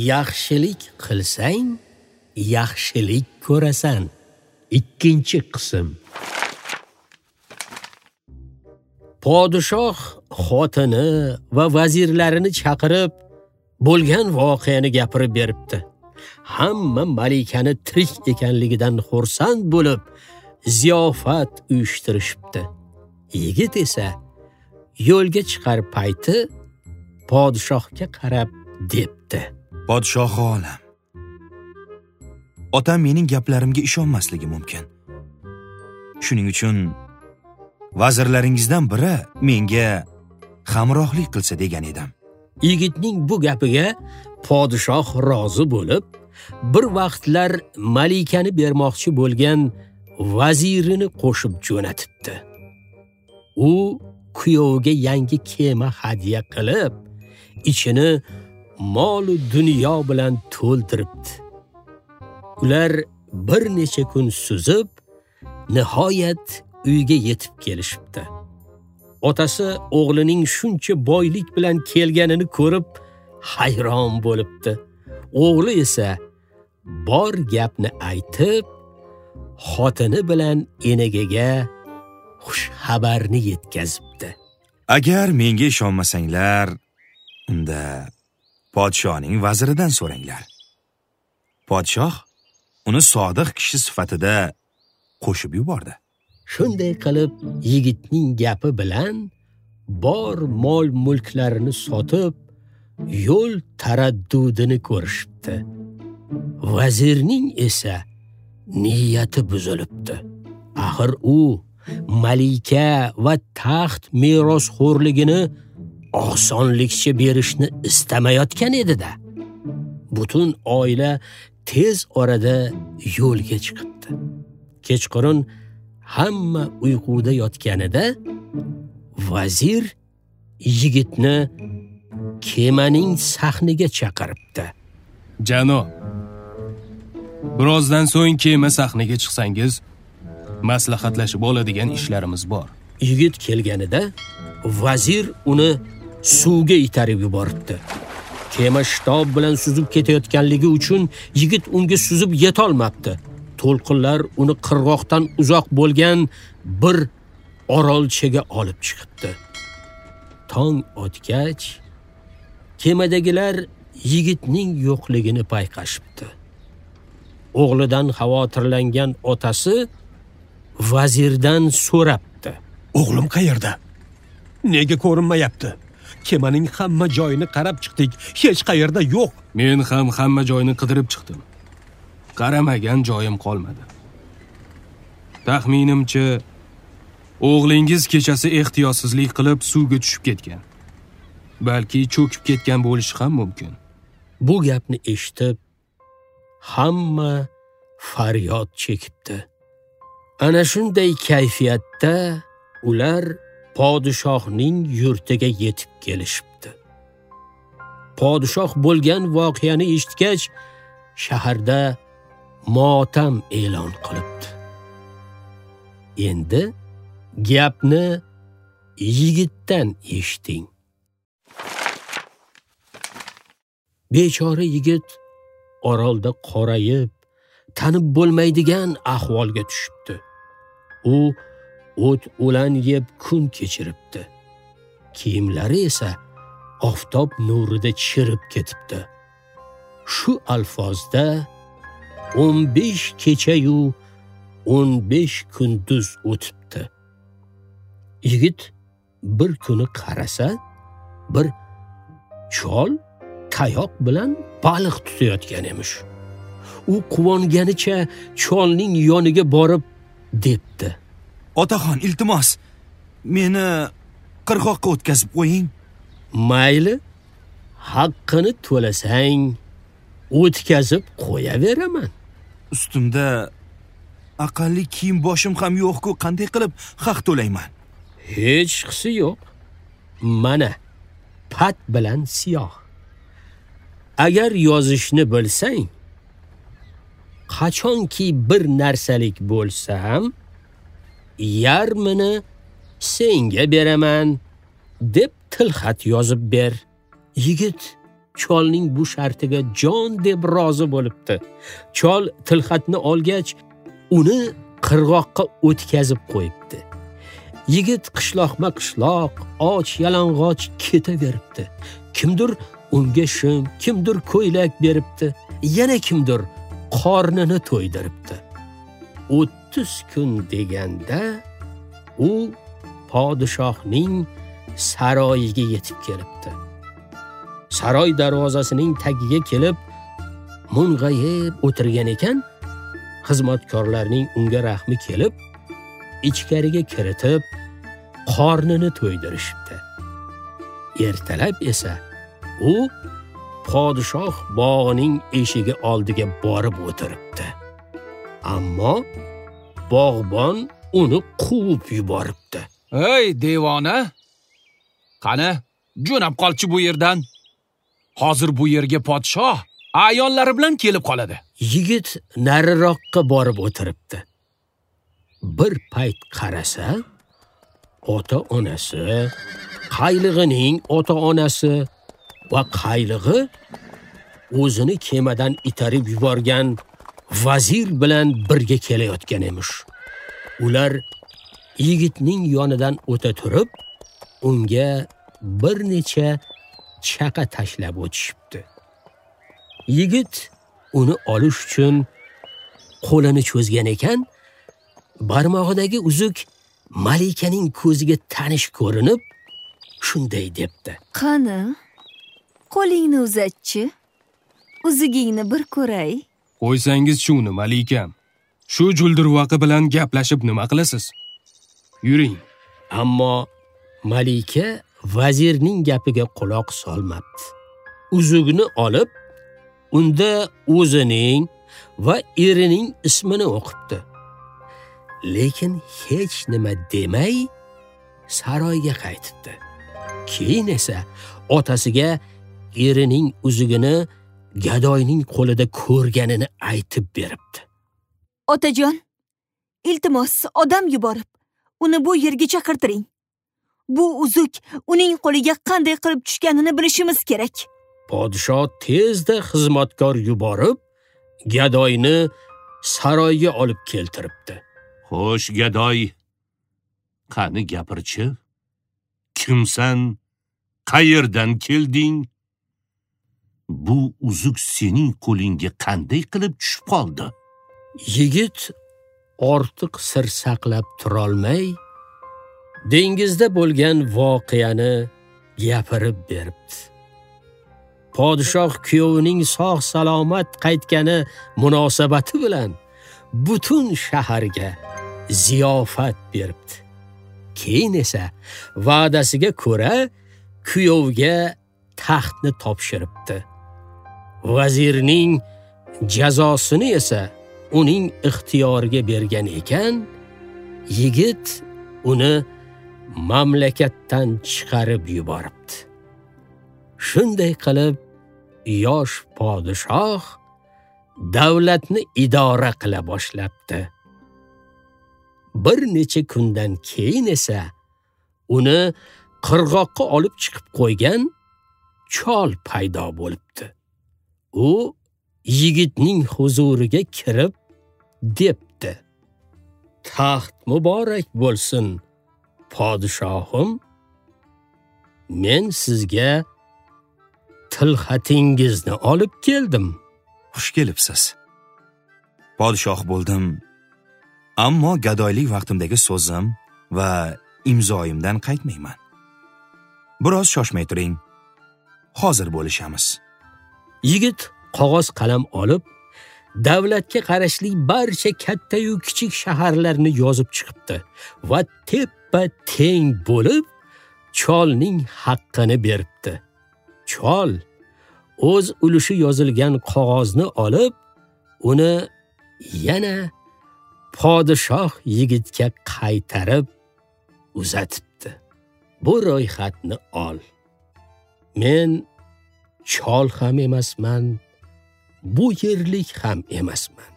Yaxshilik qilsang, yaxshilik ko'rasan. 2-qism. Podshoh xotini va vazirlarini chaqirib, bo'lgan voqeani gapirib beribdi. Hamma malikani tirik ekanligidan xursand bo'lib, ziyofat uyushtirishibdi. Yigit esa yo'lga chiqar payti podshohga qarab debdi: Podshoh olam, otam mening gaplarimga ishonmasligi mumkin. Shuning uchun vazirlaringizdan biri menga hamrohlik qilsa degan edim. Yigitning bu gapiga podshoh rozi bo'lib, bir vaqtlar malikani bermoqchi bo'lgan vazirini qo'shib jo'natibdi. U kuyoviga yangi kema hadya qilib, ichini mol va dunyo bilan to'ldiribdi. Ular bir necha kun suzib, nihoyat uyga yetib kelishibdi. Otasi o'g'lining shuncha boylik bilan kelganini ko'rib hayron bo'libdi. O'g'li esa bor gapni aytib, xotini bilan enagaga xush xabarni yetkazibdi. Agar menga ishonmasanglar, unda podshohning vaziridan so'ranglar. Podshoh uni sodiq kishi sifatida qo'shib yubordi. Shunday qilib, yigitning gapi bilan bor mol-mulklarini sotib, yo'l taraddudini ko'rishibdi. Vazirning esa niyati buzilibdi. Axir u malika va taxt merosxo'rligini osonlikcha berishni istamayotgan edi-da. Butun oila tez orada yo'lga chiqibdi. Kechqurun hamma uyquda yotganida vazir yigitni kemaning sahniga chaqiribdi. Janob, birozdan so'ng kema sahniga chiqsangiz, maslahatlashib oladigan ishlarimiz bor. Yigit kelganida vazir uni suvga itarib yuboribdi. Kema shitob bilan suzib ketayotganligi uchun yigit unga suzib yetolmabdi. To'lqinlar uni qirg'oqdan uzoq bo'lgan bir orolchaga olib chiqibdi. Tong otgach, kemadagilar yigitning yo'qligini payqashibdi. O'g'lidan xavotirlangan otasi vazirdan so'rabdi: O'g'lim qayerda? Nega ko'rinmayapti? Kemaning hamma joyini qarab chiqdik, hech qayerda yo'q. Men ham hamma joyini qidirib chiqdim. Qaramagan joyim qolmadi. Taxminimcha, o'g'lingiz kechasi ehtiyotsizlik qilib suvga tushib ketgan. Balki cho'kib ketgan bo'lishi ham mumkin. Bu gapni eshitib, hamma faryod chekibdi. Ana shunday kayfiyatda ular podshohning yurtiga yetib kelishibdi. Podshoh bo'lgan voqeani eshitgach, shaharda motam e'lon qilibdi. Endi gapni yigitdan eshiting. Bechora yigit orolda qorayib, tanib bo'lmaydigan ahvolga tushibdi. U o't-o'lan yeb kun kechiribdi. Kiyimlari esa oftob nurida chirib ketibdi. Shu alfozda 15 kecha-yu 15 kunduz o'tibdi. Yigit bir kuni qarasa, bir chol tayoq bilan baliq tutayotgan emish. U quvonganicha cholning yoniga borib debdi: Otaxon, iltimos, meni qirg'oqqa o'tkazib qo'ying. Mayli, haqqini to'lasang, o'tkazib qo'yaveraman. Ustimda aqalli kiyim boshim ham yo'q-ku, qanday qilib haq to'layman? Hech qisi yo'q. Mana pat bilan siyoh. Agar yozishni bilsang, qachonki bir narsalik bo'lsam, yarmini senga beraman deb tilxat yozib ber. Yigit cholning bu shartiga jon deb rozi bo'libdi. Chol tilxatni olgach, uni qirg'oqqa o'tkazib qo'yibdi. Yigit qishloqma-qishloq, och-yalang'och ketaveribdi. Kimdir unga shim, kimdir ko'ylak beribdi, yana kimdir qornini to'ydiribdi. 30 kun deganda u podshohning saroyiga yetib kelibdi. Saroy darvozasining tagiga kelib mung'ayib o'tirgan ekan, xizmatkorlarning unga rahmi kelib, ichkariga kiritib, qornini to'ydirishibdi. Ertalab esa u podshoh bog'ining eshigi oldiga borib o'tiribdi. Ammo bog'bon uni quvib yuboribdi. Ey devona, qani, jo'nab qolchi bu yerdan. Hozir bu yerga podshoh ayonlari bilan kelib qoladi. Yigit nariroqqa borib o'tiribdi. Bir payt qarasa, ota-onasi, qaylig'ining ota-onasi va qaylig'i o'zini kemadan itarib yuborgan vazir bilan birga kelayotgan emish. Ular yigitning yonidan o'ta turib, unga bir necha chaqa tashlab o'tishibdi. Yigit uni olish uchun qo'lini cho'zgan ekan, barmog'idagi uzuk malikaning ko'ziga tanish ko'rinib, shunday debdi. Qani, qo'lingni uzatchi. Uzugingni bir ko'ray. Qo'ysangiz-chi uni, malikam. Shu juldirvaqi bilan gaplashib nima qilasiz? Yuring. Ammo malika vazirning gapiga quloq solmabdi. Uzugni olib, unda o'zining va erining ismini o'qibdi. Lekin hech nima demay saroyga qaytibdi. Keyin esa otasiga erining uzugini gadoyning qo'lida ko'rganini aytib beribdi. Otajon, iltimos odam yuborib, uni bu yerga chaqirtiring. Bu uzuk uning qo'liga qanday qilib tushganini bilishimiz kerak. Podshoh tezda xizmatkor yuborib, gadoyni saroyga olib keltiribdi. Xo'sh, gadoy, qani gapirchi? Kimsan? Qayerdan kelding? Bu uzuk sening qo'lingga qanday qilib tushib qoldi? Yigit ortiq sir saqlab turolmay, dengizda bo'lgan voqeani gapirib beribdi. Podshoh kuyovining sog' salomat qaytgani munosabati bilan butun shaharga ziyofat beribdi. Keyin esa va'dasiga ko'ra kuyovga taxtni topshiribdi. Vazirning jazosini esa uning ixtiyoriga bergan ekan, yigit uni mamlakatdan chiqarib yuboribdi. Shunday qilib, yosh podshoh davlatni idora qila boshlabdi. Bir necha kundan keyin esa uni qirg'oqqa olib chiqib qo'ygan chol paydo bo'libdi. U yigitning huzuriga kirib debdi: "Taxt muborak bo'lsin, podshohim. Men sizga tilxatingizni olib keldim." Xush kelibsiz. Podshoh bo'ldim, ammo gadoylik vaqtimdagi so'zim va imzoyimdan qaytmayman. Biroz shoshmay turing. Hozir bo'lishamiz. Yigit qog'oz qalam olib, davlatga qarashli barcha katta yu kichik shaharlarni yozib chiqibdi va teppa-teng bo'lib cholning haqqini beribdi. Chol o'z ulushi yozilgan qog'ozni olib, uni yana podshoh yigitga qaytarib uzatibdi. Bu ro'yxatni ol. Men chol ham emasman, bu yerlik ham emasman.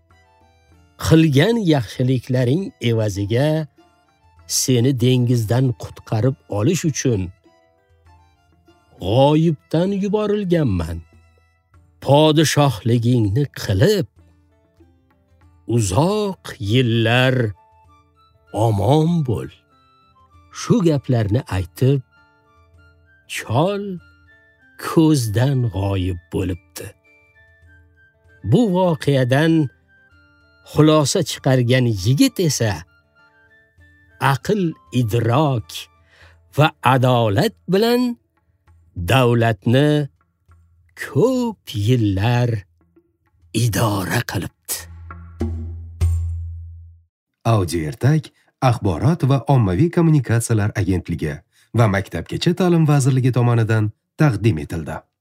Qilgan yaxshiliklaring evaziga seni dengizdan qutqarib olish uchun g'oyibdan yuborilganman. Podshohligingni qilib, uzoq yillar omon bo'l. Shu gaplarni aytib, chol ko'zdan g'oyib bo'libdi. Bu voqeadan xulosa chiqargan yigit esa aql, idrok va adolat bilan davlatni ko'p yillar idora qilibdi. Audio ertak Axborot va ommaviy kommunikatsiyalar agentligi va Maktabgacha ta'lim vazirligi tomonidan taqdim etildi.